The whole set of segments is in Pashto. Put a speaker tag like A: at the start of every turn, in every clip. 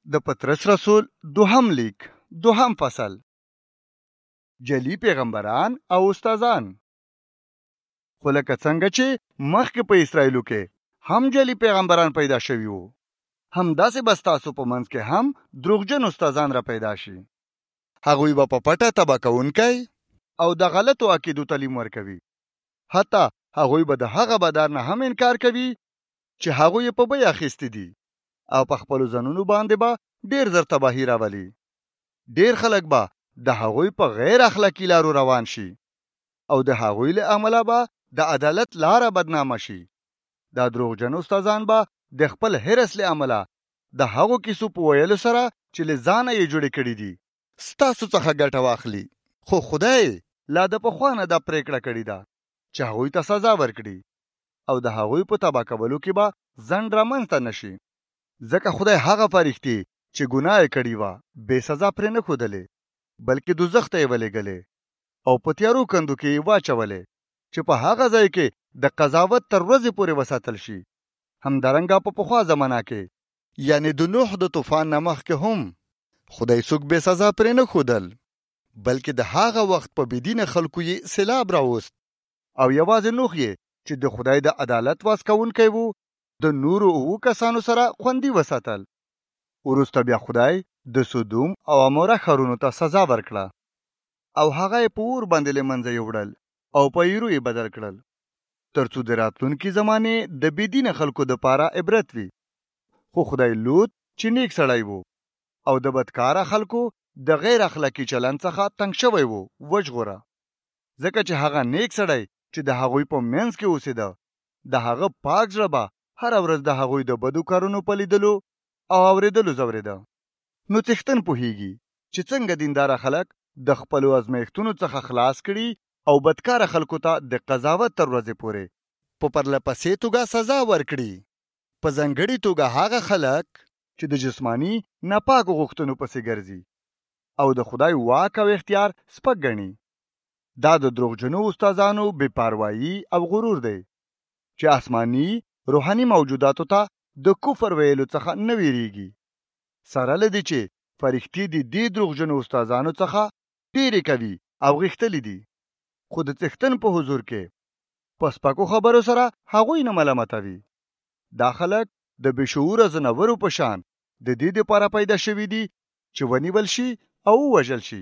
A: د پطرس رسول دوهم لیک دوهم فصل. جلی پیغمبران او استادان. خو لکه څنګه چې مخکې په اسرائیلو کې هم جلی پیغمبران پیدا شوي وو، همداسې به ستاسو په منځ کې هم دروغجن استادان را پیدا شي. هغوی به په پټه تباه کوونکی او د غلطو عقیدو تعلیم ورکوي. حتی هغوی به د هغه بدار نه هم انکار کوي چې هغوی په بیه اخیستي دي، او په خپلو ځانونو باندې به ډېر زر تباهي راولي. ډېر خلک به د هغوی په غیر اخلاقي لارو روان شي او د هغوی له امله به د عدالت لاره بدنامه شي. دا دروغجن استادان به د خپل حرص له امله د هغو کیسو په ویلو سره چې له ځانه یې جوړې کړي دي ستاسو څخه ګټه واخلي. خو خدای لا د پخوا نه دا پرېکړه کړې ده چې هغوی ته سزا ورکړي او د هغوی په تباه کولو کې به ځنډ رامنځته نشي. ځکه خدای هغه فرښتې چې ګناه یې کړې وه بې سزا پرې نه ښودلې، بلکې دوزخ ته یې ولېږلې او په تیارو کندو کې یې واچولې چې په هغه ځای کې د قضاوت تر ورځې پورې وساتل شي. همدارنګه په پخوا زمانه کې، یعنی د نوح د طوفان نه مخکې هم خدای څوک بې سزا پرې نه ښودل، بلکې د هغه وخت په بېدینه خلکو یې سیلاب راوست او یوازې نوح یې چې د خدای د عدالت واس کوونکی و د نورو 7 کسانو سره خوندي وساتل. وروسته بیا خدای د سودوم او عموره ښارونو ته سزا ورکړه او هغه یې په اور باندې له منځه یوړل او په ایرو یې بدل کړل، ترڅو د راتلونکي زمانې د بېدینه خلکو دپاره عبرت وي. خو خدای لوط چې نیک سړی و او د بدکاره خلکو د غیر اخلاقي چلند څخه تنګ شوی و وژغوره، ځکه چې هغه نیک سړی چې د هغوی په منځ کې اوسېده د هغه پاک زړه به هره ورځ د هغوی د بدو کارونو په لیدلو او اورېدلو ځورېده. نو څښتن پوهیږي چې څنګه دینداره خلک د خپلو ازمایښتونو څخه خلاص کړي او بدکاره خلکو ته د قضاوت تر ورځې پورې په پرلپسې توګه سزا ورکړي. په ځانګړې توګه هغه خلک چې د جسماني ناپاکو غوښتنو پسې ګرځي او د خدای واک او اختیار سپک ګڼي. دا د دروغجنو استادانو بې پروایي او غرور دی چې آسماني روحاني موجوداتو ته د کفر ویلو څخه نه ویریږي، سره له دې چې فرښتې د دې دروغجنو استادانو څخه ډېرې کوي او غښتلي دي. خو د څښتن په حضور کې په سپکو خبرو سره هغوی نه ملامتوي. دا خلک د بې شعوره ځناورو په شان د دې دپاره پیدا شوي دي چې ونیول شي او ووژل شي.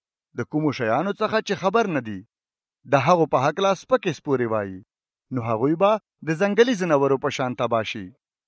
A: د کومو شیانو څخه چې خبر نه دي د هغو په هکله سپکې سپورې وایي، نو هغوی به د ځنګلي ځناورو په شان تباه شي.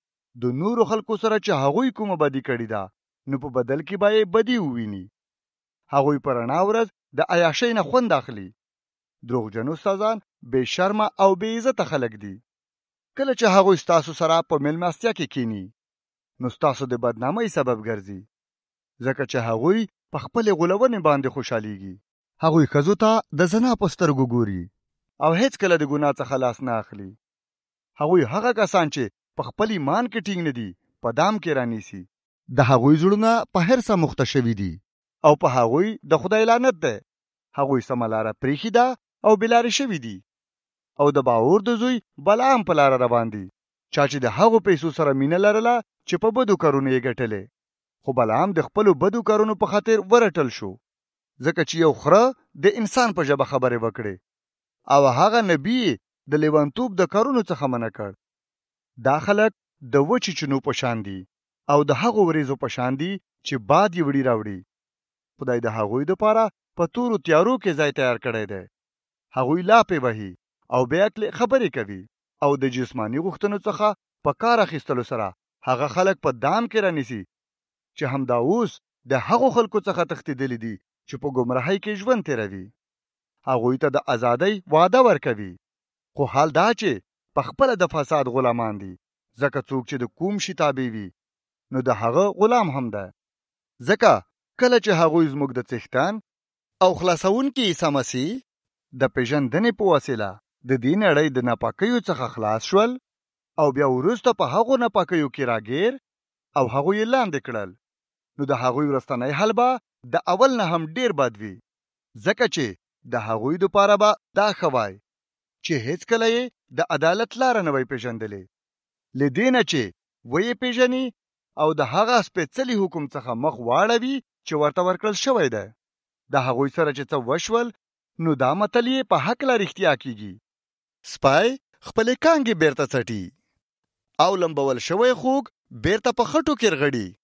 A: د نورو خلکو سره چې هغوی کومه بدي کړې ده نو په بدل کې به یې بدي وویني. هغوی په رڼا ورځ د عیاشۍ نه خوند اخلي. دروغجن استادان بې شرمه او بې عزته خلک دي. کله چې هغوی ستاسو سره په میلمستیا کې کینی نو ستاسو د بدنامۍ سبب ګرځي، ځکه چې هغوی په خپلې غولونې باندې خوشحالیږي. هغوی ښځو ته د زنا په سترګو ګوري او هیڅ کله د ګناه څخه لاس نه اخلي. هغوی هغه کسان چې په خپل ایمان کې ټینګ نه دي په دام کې رانیسي. د هغوی زړونه په حرصه مخته شوي دي او په هغوی د خدای لعنت دی. هغوی سمه لاره پرېښې ده او بېلارې شوي دي او د باور د زوی بلعام په لاره روان دي، چا چې د هغو پیسو سره مینه لرله چې په بدو کارونو یې ګټلې. خو بلعام د خپلو بدو کارونو په خاطر ورټل شو، ځکه چې یو خره د انسان په ژبه خبرې وکړې او هغه نبی د لیونتوب د کارونو څخه منع کړ. دا خلک د وچې چونو په شان دي او د هغو وریځو په شان دي چې باد یې وړي راوړي. خدای د هغوی دپاره په تورو تیارو کې ځای تیار کړی دی. هغوی لاپې وهي او بې عقلې خبرې کوي او د جسماني غوښتنو څخه په کار اخیستلو سره هغه خلک په دام کې رانیسي چې همدا اوس د هغو خلکو څخه تښتېدلي دي چې په ګمراهۍ کې ژوند تېروي. هغوی ته د ازادۍ وعده ورکوي، خو حال دا چې په خپله د فساد غلامان دي، ځکه څوک چې د کوم شي تابع وي نو د هغه غلام هم ده. ځکه کله چې هغوی زموږ د څښتن او خلاصونکي عیسی مسیح د پیژندنې په وسیله د دې نړۍ د ناپاکیو څخه خلاص شول او بیا وروسته په هغو ناپاکیو کې راګیر او هغوی یې لاندې کړل، نو د هغوی وروستنی حل به د اول نه هم ډیر بد وي، ځکه چې د هغوی دپاره به دا ښه وای چې هیڅکله یې د عدالت لاره نه وای پیژندلې. له دې نه چې ویې پیژني او د هغه سپېڅلي حکم څخه مخ واړوي چې ورته ورکړل شوی دی. د هغوی سره چې څه وشول نو دا متل یې په هکله رښتیا کیږي. سپی خپلې کانګې بیرته څټي او لمبول شوی خوګ بیرته په خټو کې رغړي.